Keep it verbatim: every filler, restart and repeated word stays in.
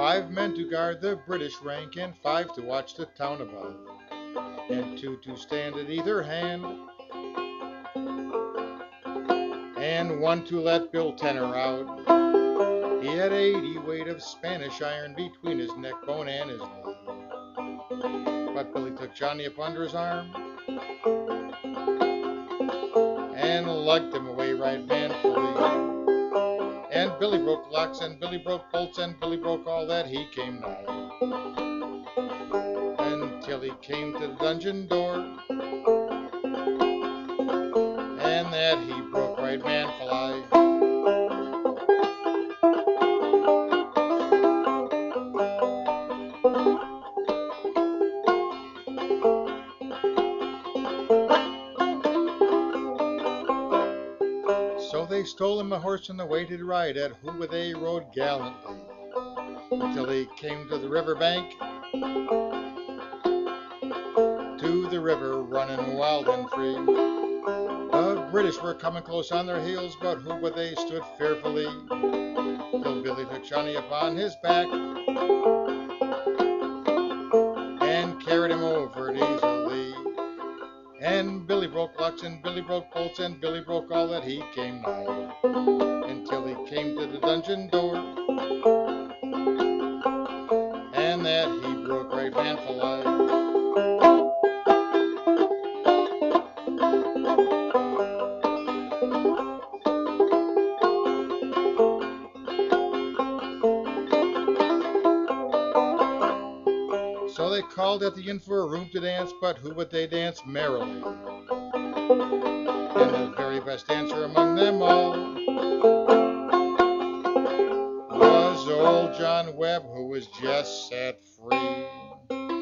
five men to guard the British rank, and five to watch the town above, and two to stand at either hand, and one to let Bill Tenner out. He had eighty weight of Spanish iron between his neck bone and his knee. But Billy took Johnny up under his arm and lugged him away right manfully. And Billy broke locks, and Billy broke bolts, and Billy broke all that he came nigh, until he came to the dungeon door, and that he broke right manfully. So they stole him a horse and the way to ride at, who they rode gallantly, until he came to the river bank, to the river running wild and free. The British were coming close on their heels, but who but they stood fearfully, till Billy took Johnny upon his back and carried him over it easily. And Billy broke locks, and Billy broke bolts, and Billy broke all that he came nigh, until he came to the dungeon door, and that he broke right manfully. So they called at the inn for a room to dance, but who would they dance merrily? And the very best dancer among them all was old John Webb, who was just set free.